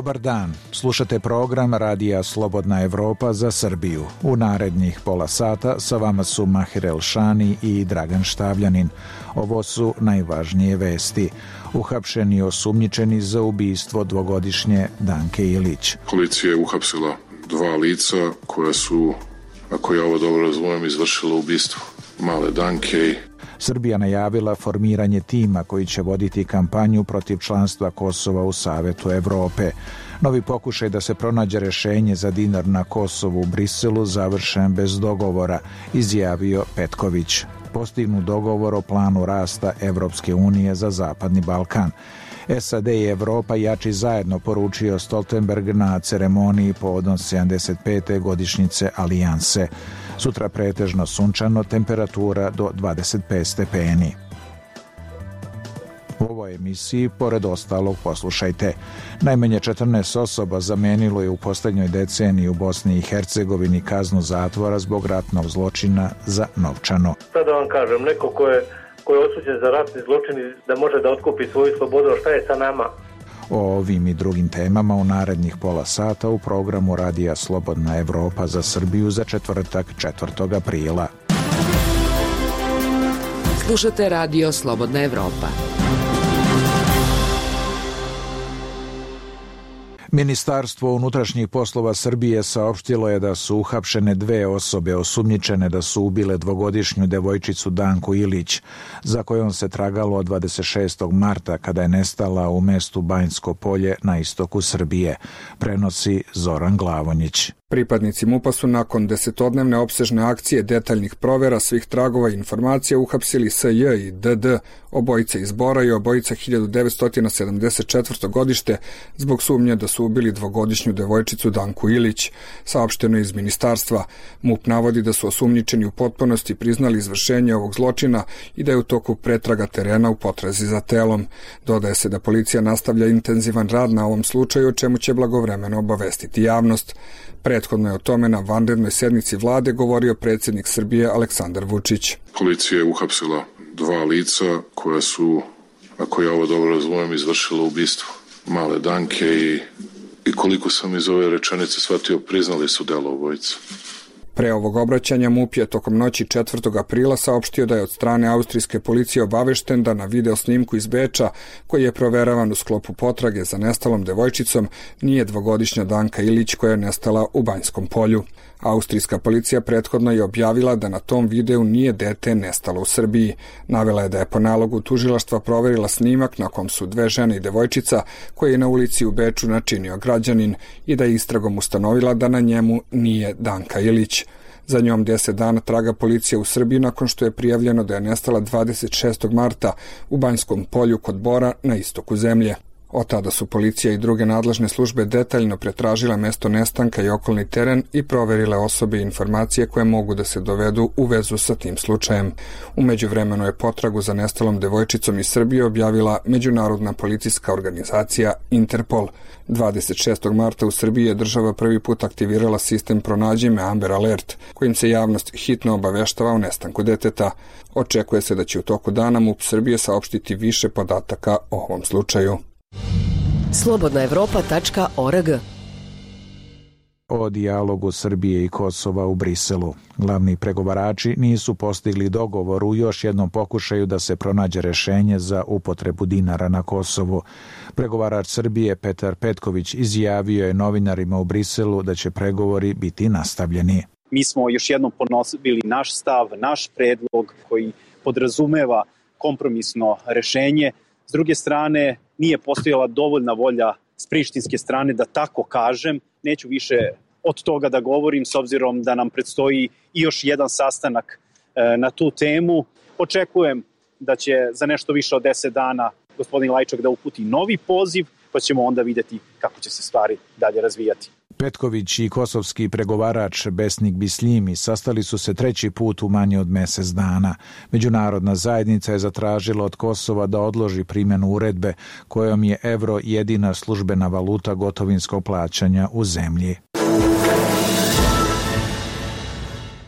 Dobar dan, slušate program Radija Slobodna Evropa za Srbiju. U narednih pola sata sa vama su Mahir Elšani i Dragan Štavljanin. Ovo su najvažnije vesti. Uhapšeni i osumnjičeni za ubistvo dvogodišnje Danke Ilić. Policija je uhapsila 2 lica koja su, ako ja ovo dobro razumijem, izvršila ubistvo male Danke. Srbija najavila formiranje tima koji će voditi kampanju protiv članstva Kosova u Savetu Evrope. Novi pokušaj da se pronađe rešenje za dinar na Kosovu u Briselu završen bez dogovora, izjavio Petković. Postignut dogovor o planu rasta Evropske unije za Zapadni Balkan. SAD i Evropa jači zajedno, poručio Stoltenberg na ceremoniji povodom 75. godišnjice Alijanse. Sutra pretežno sunčano, temperatura do 25 stepeni. U ovoj emisiji, pored ostalog, poslušajte. Najmanje 14 osoba zamenilo je u posljednjoj deceniji u Bosni i Hercegovini kaznu zatvora zbog ratnog zločina za novčano. Sad da vam kažem, neko ko je osuđen za ratni zločin da može da otkupi svoju slobodu, šta je sa nama? O ovim i drugim temama u narednih pola sata u programu Radija Slobodna Evropa za Srbiju za četvrtak 4. aprila. Slušate Radio Slobodna Evropa. Ministarstvo unutrašnjih poslova Srbije saopštilo je da su uhapšene 2 osobe osumnjičene da su ubile dvogodišnju devojčicu Danku Ilić, za kojom se tragalo od 26. marta kada je nestala u mestu Banjsko Polje na istoku Srbije, prenosi Zoran Glavonjić. Pripadnici MUP-a su nakon 10-dnevne opsežne akcije detaljnih provera svih tragova i informacija uhapsili S.J. i D.D., obojice iz Bora i obojica 1974. godište, zbog sumnje da su ubili dvogodišnju devojčicu Danku Ilić. Saopšteno iz ministarstva, MUP navodi da su osumnjičeni u potpunosti priznali izvršenje ovog zločina i da je u toku pretraga terena u potrazi za telom. Dodaje se da policija nastavlja intenzivan rad na ovom slučaju, o čemu će blagovremeno obavestiti javnost. Prethodno je o tome na vanrednoj sednici vlade govorio predsjednik Srbije Aleksandar Vučić. Policija je uhapsila 2 lica koja su, ako ja ovo dobro razumijem, izvršila ubistvo male Danke i koliko sam iz ove rečenice shvatio, priznali su delo obojice. Pre ovog obraćanja MUP je tokom noći 4. aprila saopštio da je od strane austrijske policije obavešten da na video snimku iz Beča, koji je proveravan u sklopu potrage za nestalom devojčicom, nije dvogodišnja Danka Ilić koja je nestala u Banjskom Polju. Austrijska policija prethodno je objavila da na tom videu nije dete nestalo u Srbiji. Navela je da je po nalogu tužilaštva proverila snimak na kom su 2 žene i devojčica koje je na ulici u Beču načinio građanin i da je istragom ustanovila da na njemu nije Danka Ilić. Za njom 10 dana traga policija u Srbiji nakon što je prijavljeno da je nestala 26. marta u Banjskom Polju kod Bora na istoku zemlje. Od tada su policija i druge nadležne službe detaljno pretražile mesto nestanka i okolni teren i proverile osobe i informacije koje mogu da se dovedu u vezu sa tim slučajem. U međuvremenu je potragu za nestalom devojčicom iz Srbije objavila međunarodna policijska organizacija Interpol. 26. marta u Srbiji je država prvi put aktivirala sistem Pronađi me Amber Alert, kojim se javnost hitno obaveštava o nestanku deteta. Očekuje se da će u toku dana MUP Srbije saopštiti više podataka o ovom slučaju. slobodnaevropa.org. O dijalogu Srbije i Kosova u Briselu. Glavni pregovarači nisu postigli dogovor u još jednom pokušaju da se pronađe rešenje za upotrebu dinara na Kosovu. Pregovarač Srbije Petar Petković izjavio je novinarima u Briselu da će pregovori biti nastavljeni. Mi smo još jednom ponovili naš stav, naš predlog koji podrazumeva kompromisno rešenje. S druge strane, nije postojala dovoljna volja s prištinske strane da tako kažem. Neću više od toga da govorim s obzirom da nam predstoji i još jedan sastanak na tu temu. Očekujem da će za nešto više od 10 dana gospodin Lajčak da uputi novi poziv, pa ćemo onda vidjeti kako će se stvari dalje razvijati. Petković i kosovski pregovarač Besnik Bisljimi sastali su se 3. put u manje od mjesec dana. Međunarodna zajednica je zatražila od Kosova da odloži primjenu uredbe kojom je evro jedina službena valuta gotovinskog plaćanja u zemlji.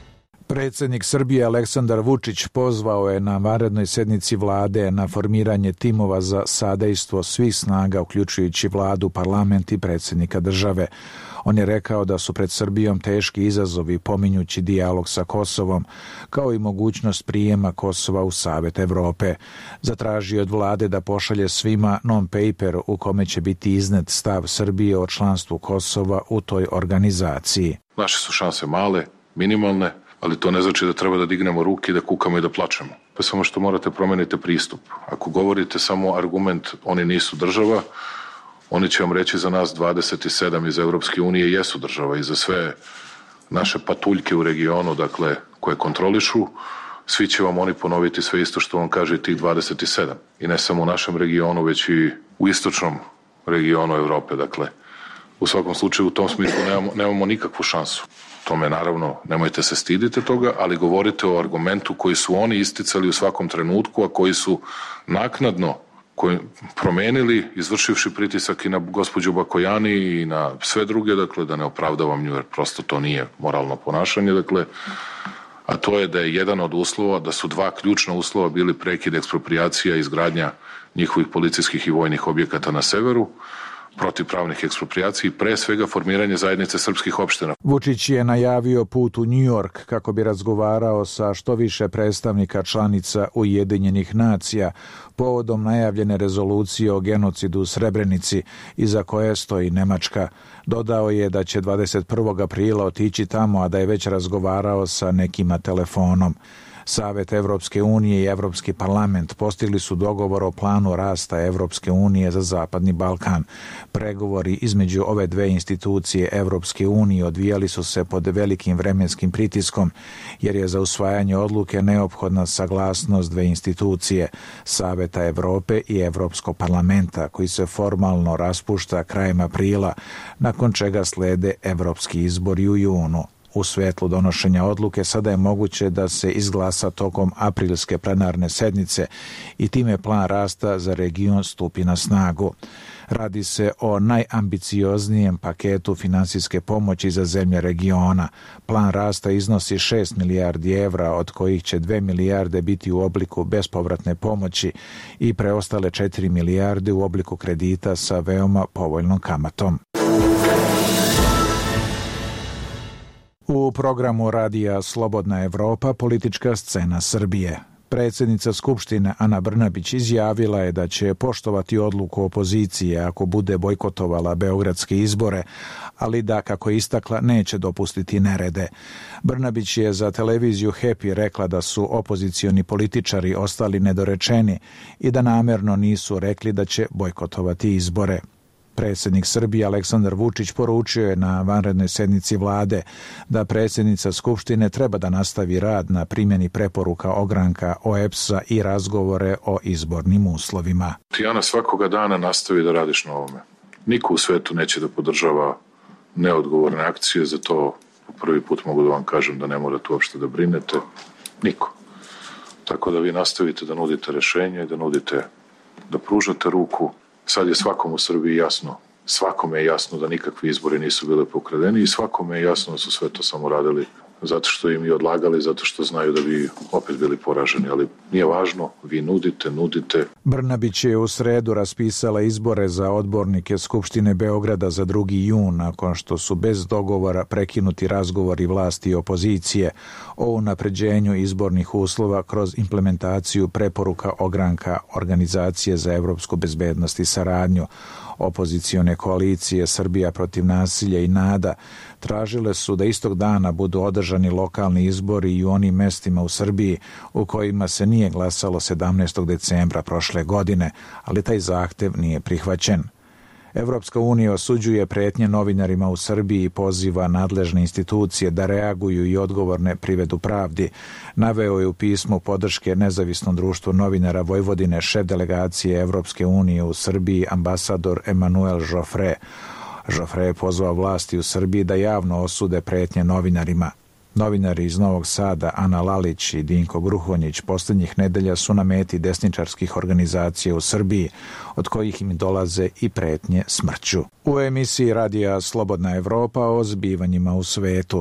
Predsjednik Srbije Aleksandar Vučić pozvao je na vanrednoj sednici vlade na formiranje timova za sadejstvo svih snaga, uključujući vladu, parlament i predsjednika države. On je rekao da su pred Srbijom teški izazovi, pominjući dijalog sa Kosovom, kao i mogućnost prijema Kosova u Savet Evrope. Zatražio od vlade da pošalje svima non-paper u kome će biti iznet stav Srbije o članstvu Kosova u toj organizaciji. Naše su šanse male, minimalne, ali to ne znači da treba da dignemo ruke i da kukamo i da plačemo. Pa samo što morate promeniti pristup. Ako govorite samo argument oni nisu država, oni će vam reći za nas 27 iz Evropske unije jesu država i za sve naše patuljke u regionu, dakle, koje kontrolišu, svi će vam oni ponoviti sve isto što vam kaže tih 27. I ne samo u našem regionu, već i u istočnom regionu Evrope, dakle. U svakom slučaju, u tom smislu nemamo nikakvu šansu. Tome, naravno, nemojte se stidite toga, ali govorite o argumentu koji su oni isticali u svakom trenutku, a koji su naknadno promenili, izvršivši pritisak i na gospođu Bakojani i na sve druge, dakle, da ne opravdavam nju, jer prosto to nije moralno ponašanje, dakle, a to je da je jedan od uslova, da su dva ključna uslova bili prekid eksproprijacija i izgradnja njihovih policijskih i vojnih objekata na severu, protivpravnih eksproprijacija i pre svega formiranje zajednice srpskih opština. Vučić je najavio put u New York kako bi razgovarao sa što više predstavnika članica Ujedinjenih nacija povodom najavljene rezolucije o genocidu u Srebrenici, iza koje stoji Nemačka. Dodao je da će 21. aprila otići tamo, a da je već razgovarao sa nekima telefonom. Savet Evropske unije i Evropski parlament postigli su dogovor o planu rasta Evropske unije za Zapadni Balkan. Pregovori između ove dve institucije Evropske unije odvijali su se pod velikim vremenskim pritiskom, jer je za usvajanje odluke neophodna saglasnost dve institucije, Saveta Evrope i Evropskog parlamenta, koji se formalno raspušta krajem aprila, nakon čega slede evropski izbori u junu. U svetlu donošenja odluke sada je moguće da se izglasa tokom aprilske plenarne sednice i time plan rasta za region stupi na snagu. Radi se o najambicioznijem paketu finansijske pomoći za zemlje regiona. Plan rasta iznosi 6 milijardi evra, od kojih će 2 milijarde biti u obliku bespovratne pomoći i preostale 4 milijarde u obliku kredita sa veoma povoljnom kamatom. U programu radija Slobodna Evropa politička scena Srbije. Predsjednica Skupštine Ana Brnabić izjavila je da će poštovati odluku opozicije ako bude bojkotovala beogradske izbore, ali da, kako je istakla, neće dopustiti nerede. Brnabić je za televiziju Happy rekla da su opozicioni političari ostali nedorečeni i da namerno nisu rekli da će bojkotovati izbore. Predsjednik Srbije Aleksandar Vučić poručio je na vanrednoj sednici vlade da predsjednica Skupštine treba da nastavi rad na primjeni preporuka ogranka OEBS-a i razgovore o izbornim uslovima. Tijana, svakoga dana nastavi da radiš na ovome. Niko u svetu neće da podržava neodgovorne akcije, za to po prvi put mogu da vam kažem da ne morate uopšte da brinete. Niko. Tako da vi nastavite da nudite rešenje, da pružate ruku. Sad je svakom u Srbiji jasno, svakome je jasno da nikakvi izbori nisu bile pokradeni i svakome je jasno da su sve to samo radili zato što im i odlagali, zato što znaju da bi opet bili poraženi, ali nije važno, vi nudite. Brnabić je u sredu raspisala izbore za odbornike Skupštine Beograda za 2. jun, nakon što su bez dogovora prekinuti razgovori vlasti i opozicije o unapređenju izbornih uslova kroz implementaciju preporuka ogranka Organizacije za evropsku bezbednost i saradnju. Opozicione koalicije Srbija protiv nasilja i NADA tražile su da istog dana budu održani lokalni izbori i u onim mestima u Srbiji u kojima se nije glasalo 17. decembra prošle godine, ali taj zahtev nije prihvaćen. Evropska unija osuđuje pretnje novinarima u Srbiji i poziva nadležne institucije da reaguju i odgovorne privedu pravdi. Naveo je u pismu podrške Nezavisnom društvu novinara Vojvodine šef delegacije Evropske unije u Srbiji ambasador Emanuel Joffre. Joffre je pozvao vlasti u Srbiji da javno osude pretnje novinarima. Novinari iz Novog Sada, Ana Lalić i Dinko Gruhonjić, posljednjih nedelja su na meti desničarskih organizacija u Srbiji, od kojih im dolaze i pretnje smrću. U emisiji radija Slobodna Evropa o zbivanjima u svetu.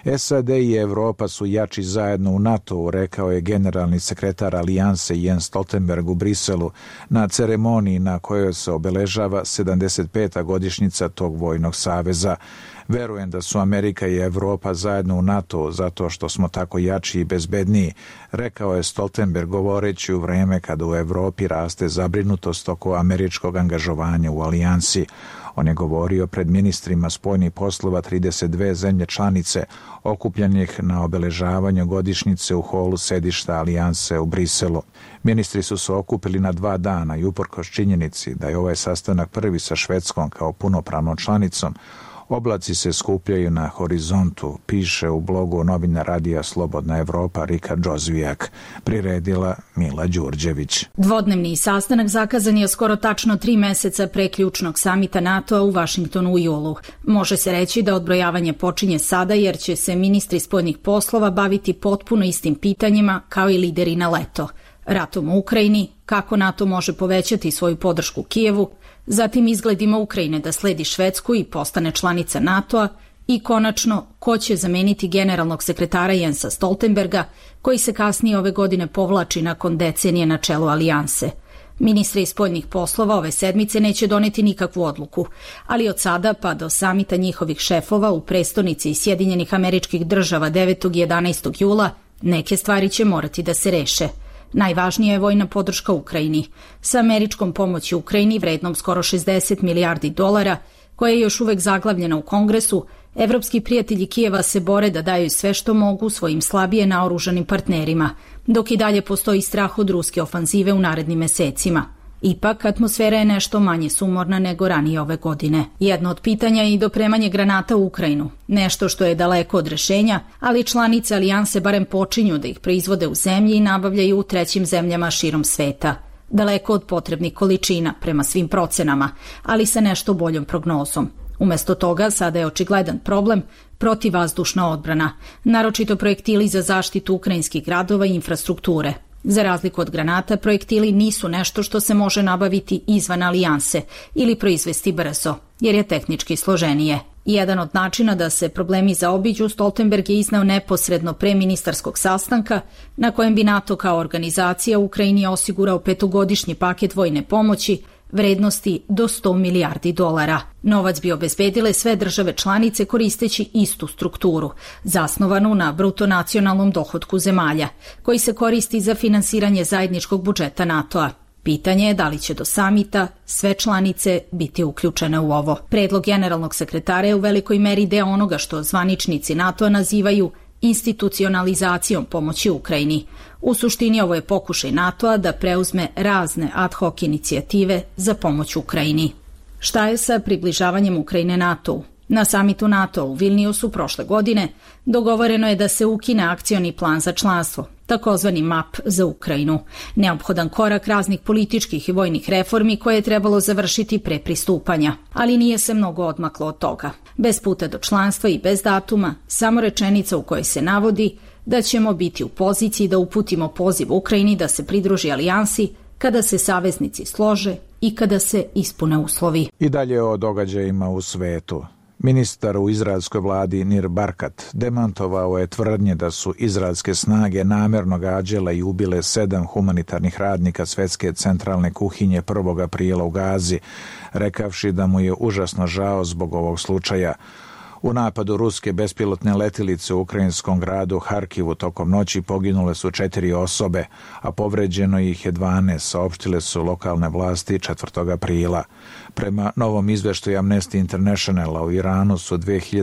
SAD i Evropa su jači zajedno u NATO-u, rekao je generalni sekretar Alijanse Jens Stoltenberg u Briselu na ceremoniji na kojoj se obeležava 75. godišnjica tog vojnog saveza. Verujem da su Amerika i Evropa zajedno u NATO zato što smo tako jači i bezbedniji, rekao je Stoltenberg govoreći u vreme kada u Evropi raste zabrinutost oko američkog angažovanja u alijansi. On je govorio pred ministrima spoljnih poslova 32 zemlje članice okupljenih na obeležavanju godišnjice u holu sedišta alijanse u Briselu. Ministri su se okupili na 2 dana i uprkos činjenici da je ovaj sastanak prvi sa Švedskom kao punopravnom članicom, oblaci se skupljaju na horizontu, piše u blogu novina radija Slobodna Evropa Rika Džozvijak, priredila Mila Đurđević. Dvodnevni sastanak zakazan je skoro tačno 3 meseca pre ključnog samita NATO-a u Vašingtonu u julu. Može se reći da odbrojavanje počinje sada jer će se ministri spoljnih poslova baviti potpuno istim pitanjima kao i lideri na leto. Ratom u Ukrajini, kako NATO može povećati svoju podršku Kijevu, zatim izgledima Ukrajine da sledi Švedsku i postane članica NATO-a i konačno ko će zameniti generalnog sekretara Jensa Stoltenberga, koji se kasnije ove godine povlači nakon decenije na čelu alijanse. Ministri spoljnih poslova ove sedmice neće doneti nikakvu odluku, ali od sada pa do samita njihovih šefova u prestonici Sjedinjenih Američkih Država 9. i 11. jula neke stvari će morati da se reše. Najvažnija je vojna podrška Ukrajini. Sa američkom pomoći Ukrajini vrednom skoro 60 milijardi dolara, koja je još uvek zaglavljena u Kongresu, evropski prijatelji Kijeva se bore da daju sve što mogu svojim slabije naoružanim partnerima, dok i dalje postoji strah od ruske ofanzive u narednim mesecima. Ipak, atmosfera je nešto manje sumorna nego ranije ove godine. Jedno od pitanja je i dopremanje granata u Ukrajinu. Nešto što je daleko od rešenja, ali članice alijanse barem počinju da ih proizvode u zemlji i nabavljaju u trećim zemljama širom sveta. Daleko od potrebnih količina, prema svim procenama, ali sa nešto boljom prognozom. Umesto toga, sada je očigledan problem protivvazdušna odbrana, naročito projektili za zaštitu ukrajinskih gradova i infrastrukture. Za razliku od granata, projektili nisu nešto što se može nabaviti izvan alijanse ili proizvesti brzo, jer je tehnički složenije. Jedan od načina da se problemi zaobiđu Stoltenberg je izneo neposredno pre ministarskog sastanka, na kojem bi NATO kao organizacija Ukrajini osigurao 5-godišnji paket vojne pomoći vrednosti do 100 milijardi dolara. Novac bi obezbedile sve države članice koristeći istu strukturu, zasnovanu na bruto nacionalnom dohotku zemalja, koji se koristi za finansiranje zajedničkog budžeta NATO-a. Pitanje je da li će do samita sve članice biti uključene u ovo. Predlog generalnog sekretara je u velikoj meri deo onoga što zvaničnici NATO-a nazivaju institucionalizacijom pomoći Ukrajini. U suštini ovo je pokušaj NATO-a da preuzme razne ad hoc inicijative za pomoć Ukrajini. Šta je sa približavanjem Ukrajine NATO-u? Na samitu NATO u Vilniusu prošle godine dogovoreno je da se ukine akcioni plan za članstvo, takozvani MAP za Ukrajinu, neophodan korak raznih političkih i vojnih reformi koje je trebalo završiti pre pristupanja, ali nije se mnogo odmaklo od toga. Bez puta do članstva i bez datuma, samo rečenica u kojoj se navodi da ćemo biti u poziciji da uputimo poziv Ukrajini da se pridruži alijansi kada se saveznici slože i kada se ispune uslovi. I dalje o događajima u svetu. Ministar u izraelskoj vladi Nir Barkat demantovao je tvrdnje da su izraelske snage namerno gađale i ubile 7 humanitarnih radnika Svetske centralne kuhinje 1. aprila u Gazi, rekavši da mu je užasno žao zbog ovog slučaja. U napadu ruske bespilotne letilice u ukrajinskom gradu Harkivu tokom noći poginule su 4 osobe, a povređeno ih je 12, saopštile su lokalne vlasti 4. aprila. Prema novom izveštaju Amnesty Internationala u Iranu su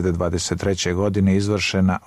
2023. godine izvršena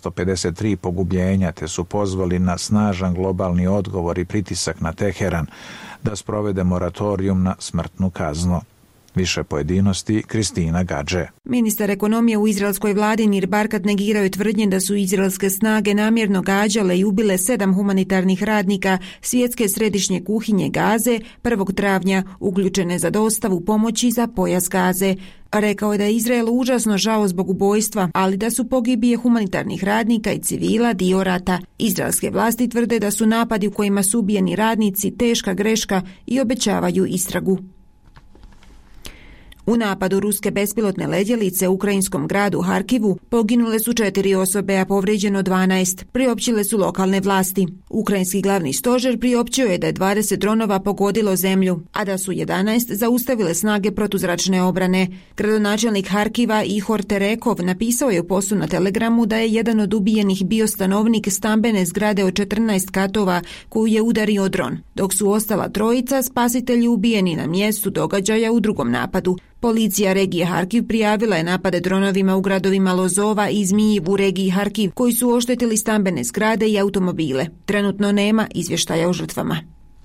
853 pogubljenja, te su pozvali na snažan globalni odgovor i pritisak na Teheran da sprovede moratorijum na smrtnu kaznu. Više pojedinosti, Kristina Gadže. Ministar ekonomije u izraelskoj vladi Nir Barkat negirao je tvrdnje da su izraelske snage namjerno gađale i ubile 7 humanitarnih radnika Svjetske središnje kuhinje Gaze 1. travnja uključene za dostavu pomoći za pojas Gaze. Rekao je da je Izraelu užasno žao zbog ubojstva, ali da su pogibije humanitarnih radnika i civila dio rata. Izraelske vlasti tvrde da su napadi u kojima su ubijeni radnici teška greška i obećavaju istragu. U napadu ruske bespilotne letjelice u ukrajinskom gradu Harkivu poginule su 4 osobe, a povrijeđeno 12, priopćile su lokalne vlasti. Ukrajinski glavni stožer priopćio je da je 20 dronova pogodilo zemlju, a da su 11 zaustavile snage protuzračne obrane. Gradonačelnik Harkiva Ihor Terekov napisao je u postu na Telegramu da je jedan od ubijenih bio stanovnik stambene zgrade od 14 katova koju je udario dron, dok su ostala trojica spasitelji ubijeni na mjestu događaja u drugom napadu. Policija regije Harkiv prijavila je napade dronovima u gradovima Lozova i Zmijiv u regiji Harkiv, koji su oštetili stambene zgrade i automobile. Trenutno nema izvještaja o žrtvama.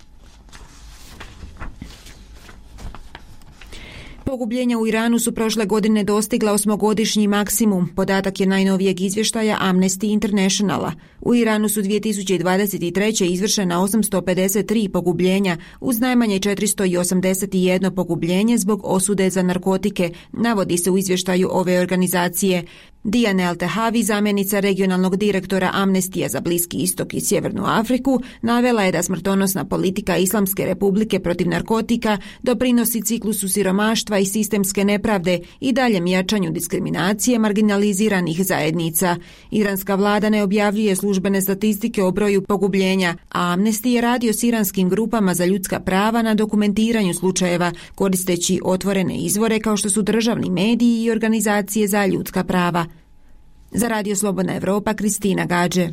Pogubljenja u Iranu su prošle godine dostigla 8-godišnji maksimum, podatak je najnovijeg izvještaja Amnesty Internationala. U Iranu su 2023. izvršena 853 pogubljenja, uz najmanje 481 pogubljenje zbog osude za narkotike, navodi se u izvještaju ove organizacije. Diane Al-Tehavi, zamjenica regionalnog direktora Amnestija za Bliski istok i Sjevernu Afriku, navela je da smrtonosna politika Islamske republike protiv narkotika doprinosi ciklusu siromaštva i sistemske nepravde i daljem jačanju diskriminacije marginaliziranih zajednica. Iranska vlada ne objavljuje službene statistike o broju pogubljenja, a Amnesty je radio s iranskim grupama za ljudska prava na dokumentiranju slučajeva, koristeći otvorene izvore kao što su državni mediji i organizacije za ljudska prava. Za Radio Slobodna Evropa, Kristina Gađe.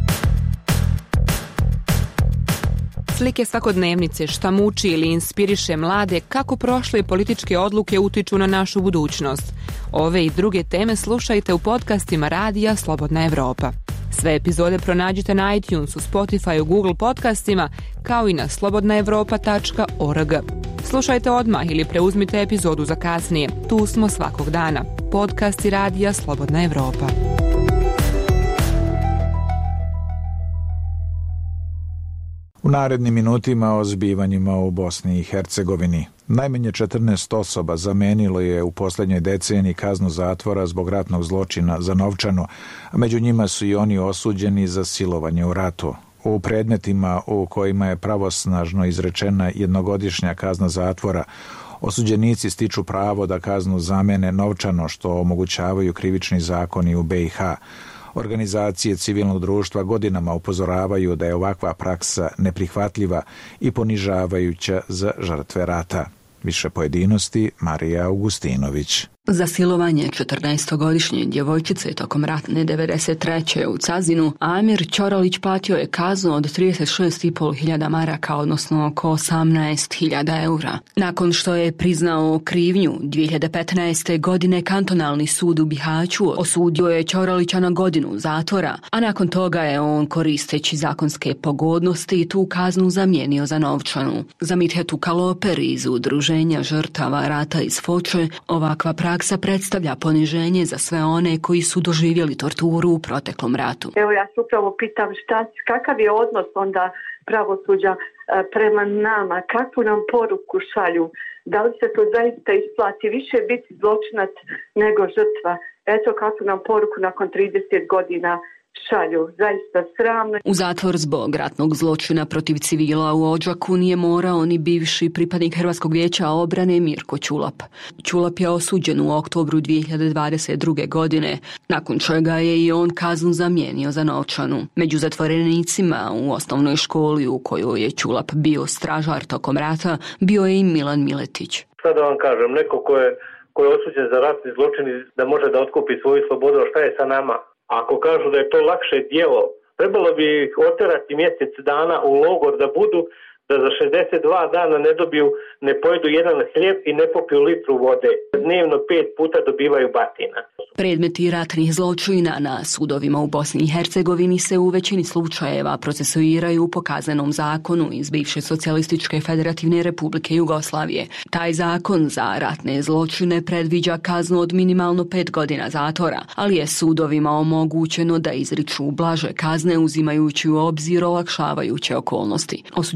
Slike svakodnevnice, šta muči ili inspiriše mlade, kako prošle političke odluke utiču na našu budućnost. Ove i druge teme slušajte u podcastima Radija Slobodna Evropa. Sve epizode pronađite na iTunesu, Spotify, Google podcastima, kao i na slobodnaevropa.org. Slušajte odmah ili preuzmite epizodu za kasnije. Tu smo svakog dana. Podcasti Radija Slobodna Evropa. U narednim minutima o zbivanjima u Bosni i Hercegovini. Najmanje 14 osoba zamenilo je u posljednjoj deceniji kaznu zatvora zbog ratnog zločina za novčanu, a među njima su i oni osuđeni za silovanje u ratu. U predmetima u kojima je pravosnažno izrečena jednogodišnja kazna zatvora, osuđenici stiču pravo da kaznu zamene novčano, što omogućavaju krivični zakoni u BiH. Organizacije civilnog društva godinama upozoravaju da je ovakva praksa neprihvatljiva i ponižavajuća za žrtve rata. Više pojedinosti, Marija Augustinović. Za silovanje 14-godišnje djevojčice tokom ratne 93. u Cazinu, Amir Ćoralić platio je kaznu od 36.500 maraka, odnosno oko 18.000 eura. Nakon što je priznao krivnju, 2015. godine kantonalni sud u Bihaću osudio je Ćoralića na godinu zatvora, a nakon toga je on, koristeći zakonske pogodnosti, tu kaznu zamijenio za novčanu. Za Mithetu Kaloper iz Udruženja žrtava rata iz Foče, ovakva praksa predstavlja poniženje za sve one koji su doživjeli torturu u proteklom ratu. Evo, ja se upravo pitam kakav je odnos onda pravosuđa prema nama, kakvu nam poruku šalju, da li se to zaista isplati više biti zločinac nego žrtva. Eto kakvu nam poruku nakon 30 godina šalju, zaista sramno. U zatvor zbog ratnog zločina protiv civila u Odžaku nije morao ni bivši pripadnik Hrvatskog vijeća obrane Mirko Ćulap. Ćulap je osuđen u oktobru 2022. godine, nakon čega je i on kaznu zamijenio za novčanu. Među zatvorenicima u osnovnoj školi u kojoj je Ćulap bio stražar tokom rata bio je i Milan Miletić. Sad da vam kažem, neko ko je osuđen za ratni zločin da može da otkupi svoju slobodu, šta je sa nama? Ako kažu da je to lakše djelo, trebalo bi ih oterati mjesec dana u logor da budu, da za 62 dana ne dobiju, ne pojedu jedan hljeb i ne popiju litru vode. Dnevno 5 puta dobivaju batina. Predmeti ratnih zločina na sudovima u Bosni i Hercegovini se u većini slučajeva procesuiraju po kaznenom zakonu iz bivše Socijalističke Federativne Republike Jugoslavije. Taj zakon za ratne zločine predviđa kaznu od minimalno 5 godina zatvora, ali je sudovima omogućeno da izriču blaže kazne uzimajući u obzir olakšavajuće okolnosti. Osuđenici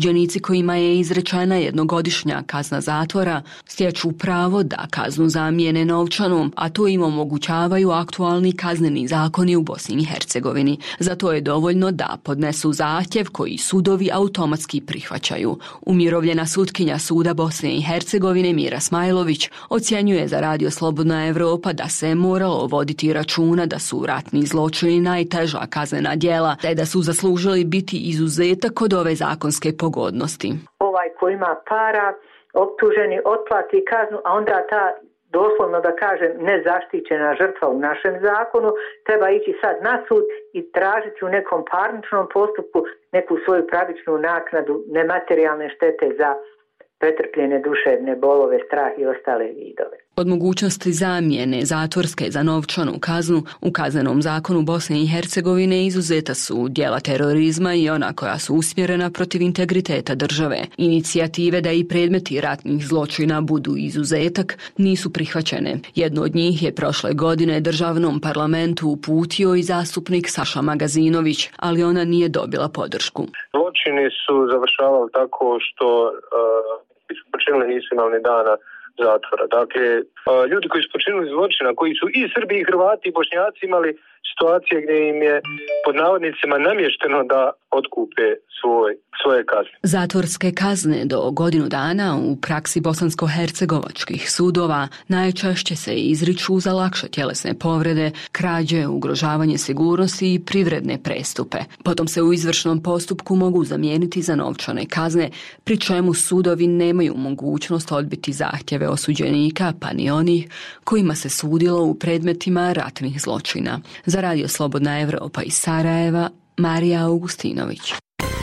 kojima je izrečena jednogodišnja kazna zatvora stječu pravo da kaznu zamijene novčanom, a to im omogućavaju aktualni kazneni zakoni u Bosni i Hercegovini. Za to je dovoljno da podnesu zahtjev koji sudovi automatski prihvaćaju. Umirovljena sutkinja Suda Bosne i Hercegovine Mira Smajlović ocjenjuje za Radio Slobodna Evropa da se moralo voditi računa da su ratni zločini najteža kaznena djela, te da su zaslužili biti izuzetak od ove zakonske pogodnosti. Ovaj ko ima para, optuženi, otplati kaznu, a onda ta doslovno da kažem nezaštićena žrtva u našem zakonu treba ići sad na sud i tražiti u nekom parničnom postupku neku svoju pravičnu naknadu nematerijalne štete za pretrpljene duševne bolove, strah i ostale vidove. Od mogućnosti zamjene zatvorske za novčanu kaznu u kaznenom zakonu Bosne i Hercegovine izuzeta su djela terorizma i ona koja su usmjerena protiv integriteta države. Inicijative da i predmeti ratnih zločina budu izuzetak nisu prihvaćene. Jedno od njih je prošle godine državnom parlamentu uputio i zastupnik Saša Magazinović, ali ona nije dobila podršku. Zločini su završavali tako što su počinili nisu imali ni dana zatvora. Dakle, ljudi koji su počinili zločina, koji su i Srbi, i Hrvati, i Bošnjaci imali situacije gdje im je pod navodnicima namješteno da otkupe svoje kazne. Zatvorske kazne do godinu dana u praksi bosansko-hercegovačkih sudova najčešće se izriču za lakše tjelesne povrede, krađe, ugrožavanje sigurnosti i privredne prestupe. Potom se u izvršnom postupku mogu zamijeniti za novčane kazne, pri čemu sudovi nemaju mogućnost odbiti zahtjeve osuđenika, pa ni onih kojima se sudilo u predmetima ratnih zločina. Za Radio Slobodna Evropa iz Sarajeva, Marija Augustinović.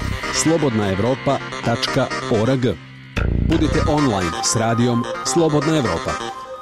slobodnaevropa.org. Budite online s radijom Slobodna Evropa.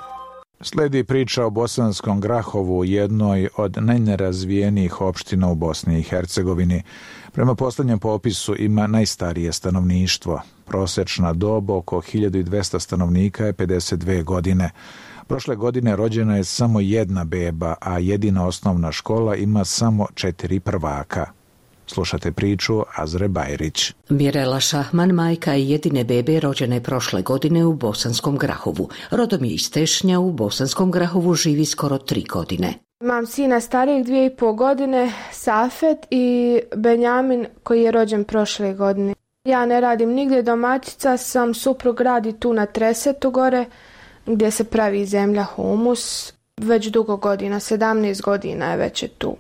Slijedi priča o Bosanskom Grahovu, jednoj od najnerazvijenijih opština u Bosni i Hercegovini. Prema posljednjem popisu ima najstarije stanovništvo. Prosječna dob oko 1200 stanovnika je 52 godine. Prošle godine rođena je samo jedna beba, a jedina osnovna škola ima samo 4 prvaka. Slušate priču Azre Bajrić. Mirela Šahman, majka je jedine bebe rođene prošle godine u Bosanskom Grahovu. Rodom je iz Tešnja, u Bosanskom Grahovu živi skoro 3 godine. Imam sina starijeg 2,5 godine, Safet, i Benjamin koji je rođen prošle godine. Ja ne radim nigdje, domaćica sam, suprug radi tu na Tresetu gore gdje se pravi zemlja, humus. Već dugo godina, 17 godina je već je tu.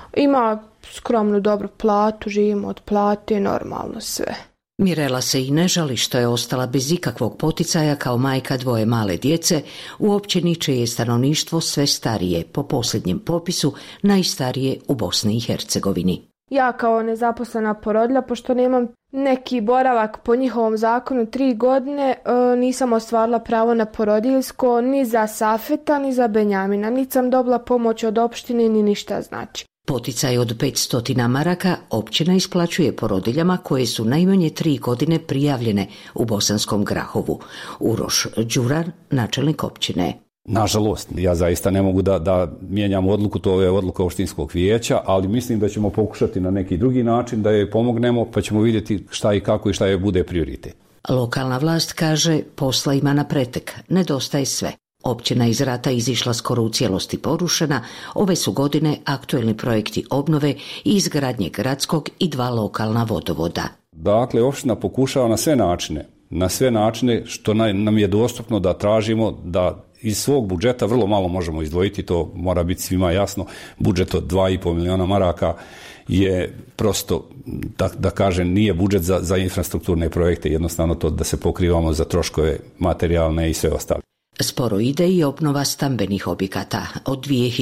Ima skromnu dobru platu, živimo od plate, normalno sve. Mirela se i ne žali što je ostala bez ikakvog poticaja kao majka 2 male djece u općini čije je stanovništvo sve starije, po posljednjem popisu najstarije u Bosni i Hercegovini. Ja kao nezaposlena porodilja, pošto nemam neki boravak po njihovom zakonu 3 godine, nisam ostvarila pravo na porodiljsko ni za Safeta ni za Benjamina, niti sam dobila pomoć od opštine ni ništa znači. Poticaj od 500 maraka općina isplaćuje porodiljama koje su najmanje 3 godine prijavljene u Bosanskom Grahovu. Uroš Đurar, načelnik općine. Nažalost, ja zaista ne mogu da mijenjam odluku, to je odluka opštinskog vijeća, ali mislim da ćemo pokušati na neki drugi način da joj pomognemo, pa ćemo vidjeti šta i kako i šta joj bude prioritet. Lokalna vlast kaže posla ima na pretek, nedostaje sve. Općina iz rata izišla skoro u cijelosti porušena, ove su godine aktuelni projekti obnove i izgradnje gradskog i 2 lokalna vodovoda. Dakle, opština pokušava na sve načine što nam je dostupno da tražimo da iz svog budžeta vrlo malo možemo izdvojiti, to mora biti svima jasno. Budžet od 2,5 miliona maraka je prosto, da kažem, nije budžet za infrastrukturne projekte, jednostavno to da se pokrivamo za troškove materijalne i sve ostale. Sporo ide i obnova stambenih objekata. Od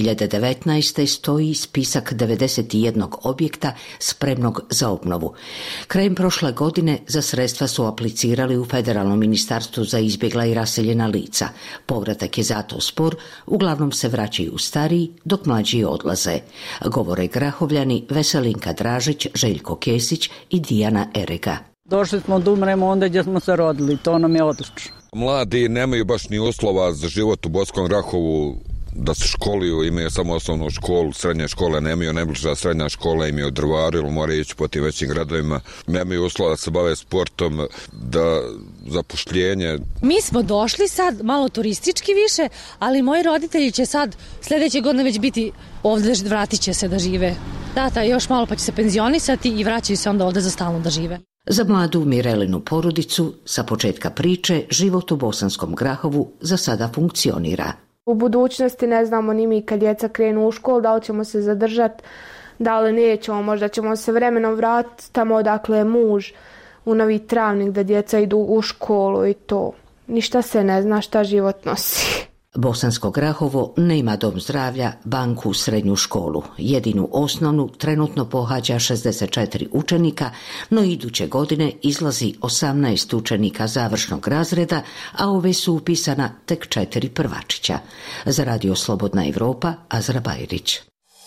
2019. stoji spisak 91 objekta spremnog za obnovu. Krajem prošle godine za sredstva su aplicirali u Federalnom ministarstvu za izbjegla i raseljena lica. Povratak je zato spor, uglavnom se vraćaju stariji, dok mlađi odlaze. Govore Grahovljani Veselinka Dražić, Željko Kesić i Dijana Erega. Došli smo da umremo onda gdje smo se rodili, to nam je odlično. Mladi nemaju baš ni uslova za život u Bosanskom Grahovu, da se školuju, imaju samo osnovnu školu, srednje škole nemaju, najbliža srednja škola im je u Drvaru ili moraju ići po tim većim gradovima. Nemaju uslova da se bave sportom, da zapošljenje. Mi smo došli sad malo turistički više, ali moji roditelji će sad sljedeće godine već biti ovdje, vratit će se da žive. Tata još malo pa će se penzionisati i vraćaju se onda ovdje za stalno da žive. Za mladu Mirelinu porodicu sa početka priče život u Bosanskom Grahovu za sada funkcionira. U budućnosti ne znamo ni mi kad djeca krenu u školu, da li ćemo se zadržati, da li nećemo, možda ćemo se vremenom vratiti tamo odakle je muž, u Novi Travnik, da djeca idu u školu i to. Ništa se ne zna šta život nosi. Bosansko Grahovo nema dom zdravlja, banku, srednju školu. Jedinu osnovnu trenutno pohađa 64 učenika, no iduće godine izlazi 18 učenika završnog razreda, a ove su upisana tek 4 prvačića. Za Radio Slobodna Evropa, Azra Bajrić.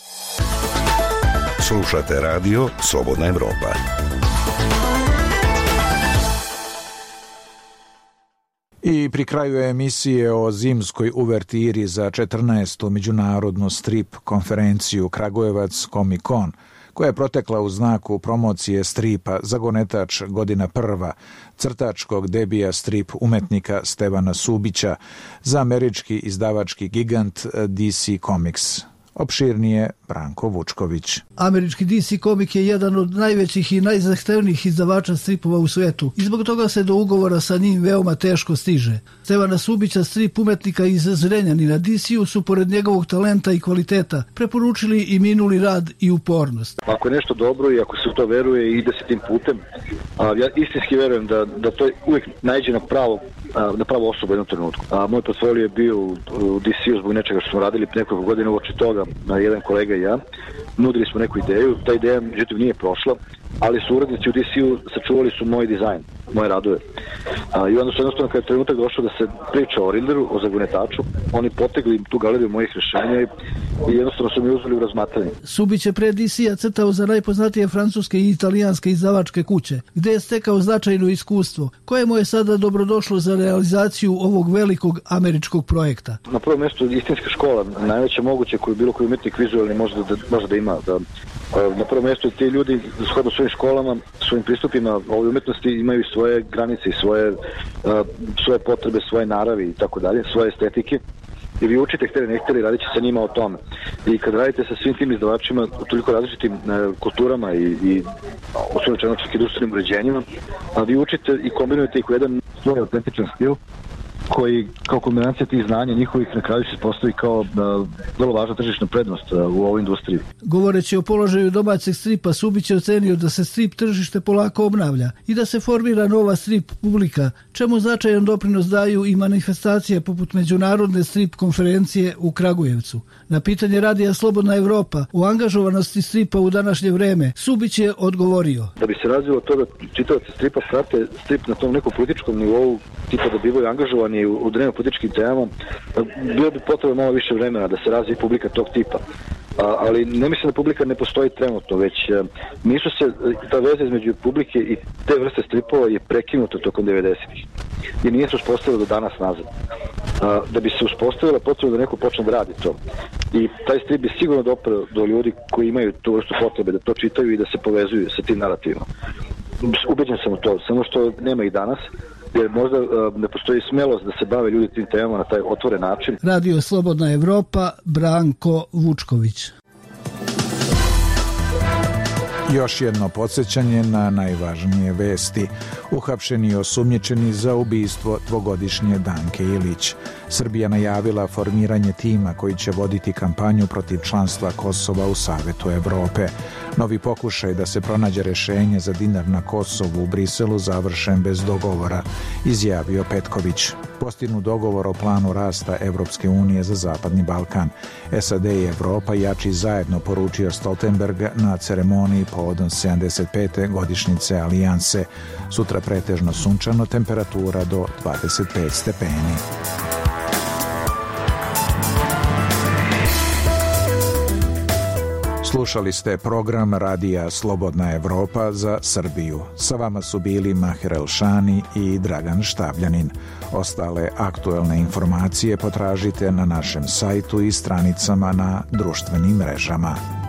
Slušate Radio Slobodna Evropa. I pri kraju emisije o zimskoj uvertiri za 14. međunarodnu strip konferenciju Kragujevac Comic Con, koja je protekla u znaku promocije stripa Zagonetač godina prva, crtačkog debija strip umetnika Stevana Subića za američki izdavački gigant DC Comics. Opširnije Branko Vučković. Američki DC Comics je jedan od najvećih i najzahtevnijih izdavača stripova u svetu i zbog toga se do ugovora sa njim veoma teško stiže. Stevana Subića, strip umetnika iz Zrenjanina, DC-u su pored njegovog talenta i kvaliteta preporučili i minuli rad i upornost. Ako je nešto dobro i ako se u to veruje i ide se tim putem, ja istinski verujem da to uvijek naiđe na pravu osobu u jednom trenutku. Moj portfolio je bio u DC-u zbog nečega što smo radili nekoliko godina uoči toga, jedan kolega i ja. Nudili smo neku ideju, ta ideja međutim nije prošla, ali su urednici u DC-u sačuvali su moj dizajn, moje radove. I onda su jednostavno kada je trenutak došao da se priča o Riddleru, o Zagonetaču, oni potegli tu galeriju mojih rješenja i jednostavno su mi uzeli u razmatranje. Subić je pre DC-a crtao za najpoznatije francuske i italijanske izdavačke kuće, gde je stekao značajno iskustvo, koje mu je sada dobrodošlo za realizaciju ovog velikog američkog projekta. Na prvom mjestu istinska škola, najveća moguće koju bilo koji umetnik vizualni može da ima. Na prvom mjestu ti ljudi shodno svojim školama, svojim pristupima ovoj umetnosti imaju svoje granice i svoje potrebe, svoje naravi i tako dalje, svoje estetike. I vi učite htjeli ne htjeli, radit će sa njima o tome. I kad radite sa svim tim izdavačima u toliko različitim kulturama i osnovno čak i društvenim uređenjima, vi učite i kombinujete ih u jedan svoj autentičan stil koji kao kombinacija tih znanja njihovih na kraju se postavi kao vrlo važna tržišna prednost u ovoj industriji. Govoreći o položaju domaćeg stripa, Subić je ocenio da se strip tržište polako obnavlja i da se formira nova strip publika, čemu značajan doprinos daju i manifestacije poput međunarodne strip konferencije u Kragujevcu. Na pitanje Radija Slobodna Evropa o angažovanosti stripa u današnje vreme, Subić je odgovorio. Da bi se razvilo to da čitavci stripa prate strip na tom nekom političkom nivou, tipa da bivaju angažovani u dnevno političkim temama, bilo bi potrebno malo više vremena da se razvije publika tog tipa. Ali ne mislim da publika ne postoji trenutno, već nisu se, ta veza između publike i te vrste stripova je prekinuta tokom 90-ih i nije se uspostavila do danas nazad. Da bi se uspostavila, potrebno da neko počne da radi to. I taj strip bi sigurno dopreo do ljudi koji imaju tu vrstu potrebe da to čitaju i da se povezuju sa tim narativima. Ubeđen sam u to, samo što nema ih danas, jer možda ne postoji smelost da se bave ljudi tim temama na taj otvoren način. Radio Slobodna Evropa, Branko Vučković. Još jedno podsjećanje na najvažnije vesti. Uhapšeni i osumnjičeni za ubistvo dvogodišnje Danke Ilić. Srbija najavila formiranje tima koji će voditi kampanju protiv članstva Kosova u Savetu Evrope. Novi pokušaj da se pronađe rešenje za dinar na Kosovu u Briselu završen bez dogovora, izjavio Petković. Postignut dogovor o planu rasta Evropske unije za Zapadni Balkan. SAD i Evropa jači zajedno, poručio Stoltenberg na ceremoniji povodom 75. godišnjice alijanse. Sutra pretežno sunčano, temperatura do 25 stepeni. Slušali ste program Radija Slobodna Evropa za Srbiju. Sa vama su bili Mahir Elšani i Dragan Štavljanin. Ostale aktuelne informacije potražite na našem sajtu i stranicama na društvenim mrežama.